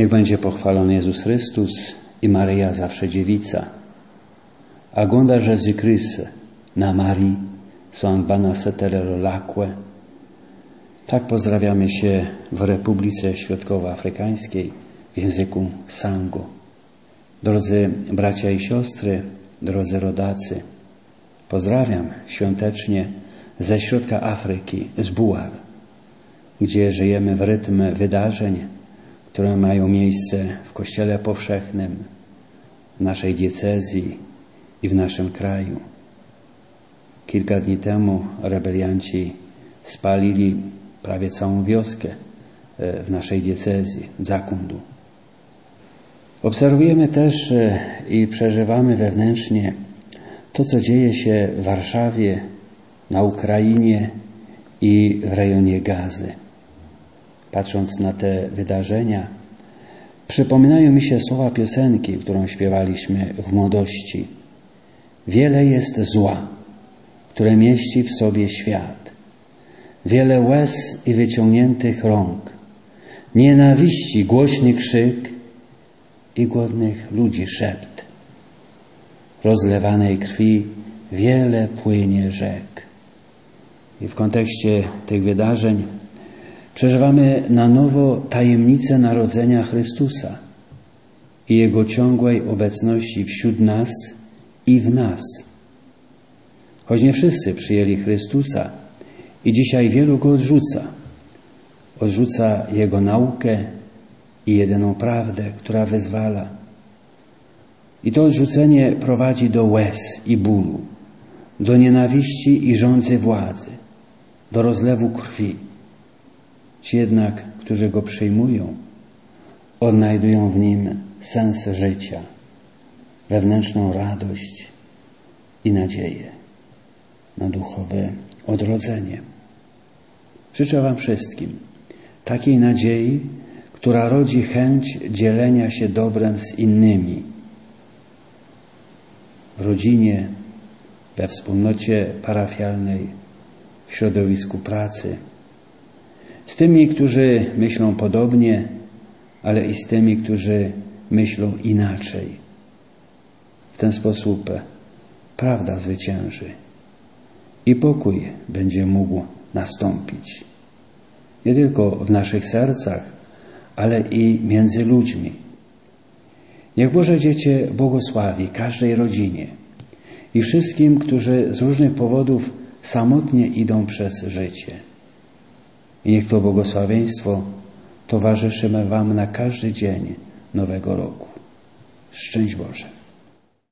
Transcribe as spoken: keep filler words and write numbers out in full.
Niech będzie pochwalony Jezus Chrystus i Maryja zawsze dziewica. Agonda Jezu Chryste na Marii są bana seterero lacque. Tak pozdrawiamy się w Republice Środkowoafrykańskiej w języku Sango. Drodzy bracia i siostry, drodzy rodacy, pozdrawiam świątecznie ze środka Afryki, z Buar, gdzie żyjemy w rytm wydarzeń, które mają miejsce w Kościele Powszechnym, w naszej diecezji i w naszym kraju. Kilka dni temu rebelianci spalili prawie całą wioskę w naszej diecezji, Dzakundu. Obserwujemy też i przeżywamy wewnętrznie to, co dzieje się w Warszawie, na Ukrainie i w rejonie Gazy. Patrząc na te wydarzenia, przypominają mi się słowa piosenki, którą śpiewaliśmy w młodości. Wiele jest zła, które mieści w sobie świat. Wiele łez i wyciągniętych rąk, nienawiści, głośny krzyk i głodnych ludzi szept. Rozlewanej krwi wiele płynie rzek. I w kontekście tych wydarzeń przeżywamy na nowo tajemnicę narodzenia Chrystusa i Jego ciągłej obecności wśród nas i w nas. Choć nie wszyscy przyjęli Chrystusa i dzisiaj wielu Go odrzuca. Odrzuca Jego naukę i jedyną prawdę, która wyzwala. I to odrzucenie prowadzi do łez i bólu, do nienawiści i żądzy władzy, do rozlewu krwi. Ci jednak, którzy Go przyjmują, odnajdują w Nim sens życia, wewnętrzną radość i nadzieję na duchowe odrodzenie. Życzę Wam wszystkim takiej nadziei, która rodzi chęć dzielenia się dobrem z innymi, w rodzinie, we wspólnocie parafialnej, w środowisku pracy, z tymi, którzy myślą podobnie, ale i z tymi, którzy myślą inaczej. W ten sposób prawda zwycięży i pokój będzie mógł nastąpić. Nie tylko w naszych sercach, ale i między ludźmi. Niech Boże Dziecię błogosławi każdej rodzinie i wszystkim, którzy z różnych powodów samotnie idą przez życie. I niech to błogosławieństwo towarzyszy Wam na każdy dzień nowego roku. Szczęść Boże!